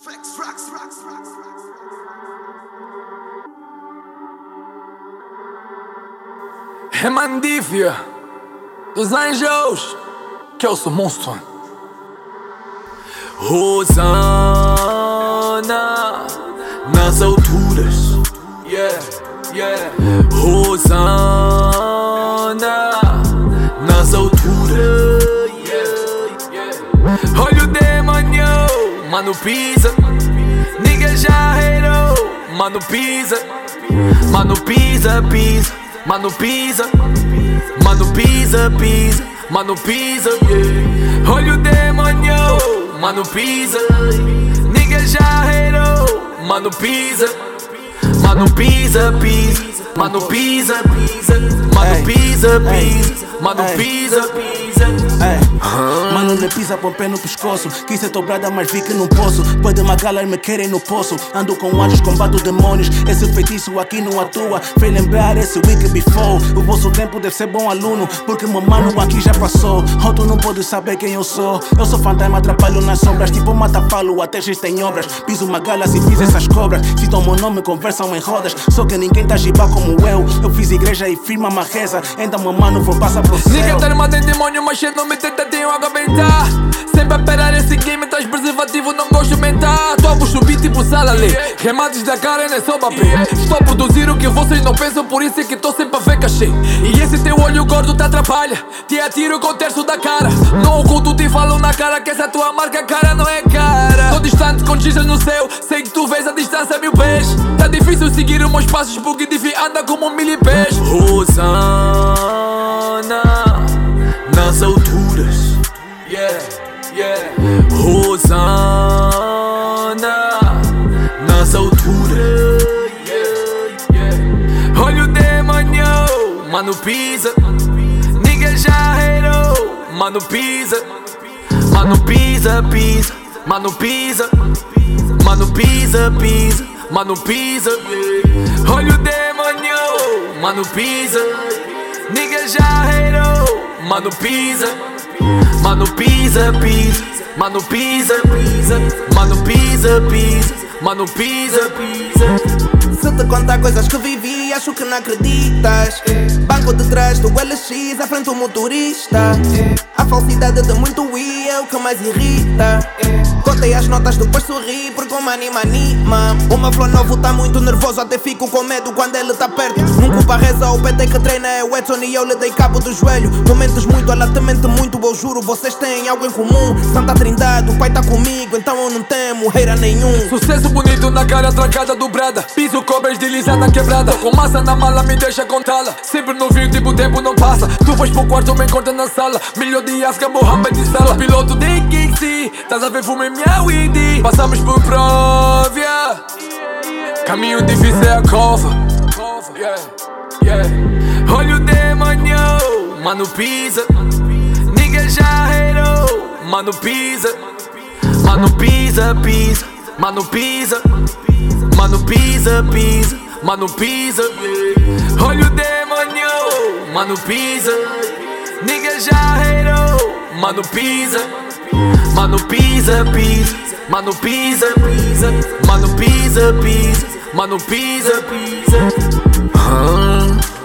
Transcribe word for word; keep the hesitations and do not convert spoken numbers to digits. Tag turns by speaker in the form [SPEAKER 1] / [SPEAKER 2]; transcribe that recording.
[SPEAKER 1] É Mandífia dos Anjos, que eu sou monstro. Rosana nas alturas, yeah, yeah. Rosana nas alturas, yeah, yeah. Olha o demônio, mano pisa. Nigga já haterou, mano pisa. Mano pisa, pisa. Mano pisa, mano pisa, pisa. Mano pisa, yeah. Olha o demônio, mano pisa. Nigga já haterou, mano pisa. Mano pisa, pisa. Mano pisa, pisa. Mano pisa, pisa. Mano pisa, pisa.
[SPEAKER 2] Mano le pisa, põe pé no pescoço. Quis ser dobrada, mas vi que não posso. Pode magalar, me querem no poço. Ando com anjos, combato demônios. Esse feitiço aqui não atua. Fez lembrar esse week before. O vosso tempo deve ser bom aluno, porque meu mano aqui já passou. Outro não pode saber quem eu sou. Eu sou fantasma, atrapalho nas sombras. Tipo mata-falo, até existem obras. Piso uma gala se fiz essas cobras. Citam meu nome, conversam em rodas. Só que ninguém tá gibá como eu. Eu fiz igreja e firma uma reza. Então meu mano vou passar pro céu.
[SPEAKER 1] Ninguém tá armado em demônio, mas cheio não me tenta, tenho água bem tá. Sempre a parar esse game, traz preservativo, não gosto de mentar. Tô a subir tipo sala ali. Remates da cara nem só babê. Estou a produzir o que vocês não pensam, por isso é que tô sempre a ver cachê. E esse teu olho gordo te atrapalha, te atiro com o terço da cara. Não oculto, te falo na cara que essa tua marca, cara, não é cara. Tô distante com gigas no céu, sei que tu vês a distância mil pés. Tá difícil seguir os meus passos, porque Diffie anda como um milipés. Rosana nas alturas, yeah, yeah. Rosana nas alturas, yeah, yeah. Olha o demônio, mano pisa. Nigga já haterou, mano pisa. Mano pisa, pisa. Mano pisa. Mano pisa, pisa. Mano pisa, yeah. Olha o demônio, mano pisa. Nigga já haterou, mano pisa. Mano pisa, pisa. Mano pisa, pisa. Mano pisa, pisa. Mano pisa, pisa.
[SPEAKER 3] Se te contar coisas que vivi, acho que não acreditas. Banco de trás do L X, à frente do motorista. A falsidade de muito I é o que mais irrita. Contei as notas, depois sorri, porque o money me anima. O meu flow novo tá muito nervoso, até fico com medo quando ele tá perto. Nunca culpa reza, o P T que treina é o Edson e eu lhe dei cabo do joelho. Tu mentes muito, ela te mente muito, eu juro, vocês têm algo em comum. Santa Trindade, o pai tá comigo, então eu não temo hater nenhum.
[SPEAKER 1] Sucesso bonito na cara trancada, dobrada. Piso cobras deslizada, quebrada. Com massa na mala, me deixa contá-la. Sempre no vinho, tipo o tempo não passa. Tu vais pro quarto, me encontra na sala. Milhão de asca, Mohamed de sala. Piloto de Kixi, estás a ver fumo em minha weed. Passamos por Próvia, caminho difícil é a cova, yeah, yeah. Olha o demônio, mano pisa. Nigga já haterou, mano pisa. Mano pisa, pisa. Mano pisa. Mano pisa, pisa. Mano pisa, yeah. Olha o demônio, mano pisa. Nigga já haterou, mano pisa. Mano pisa, pisa. Mano pisa, pisa. Mano pisa, pisa. Mano pisa, pisa.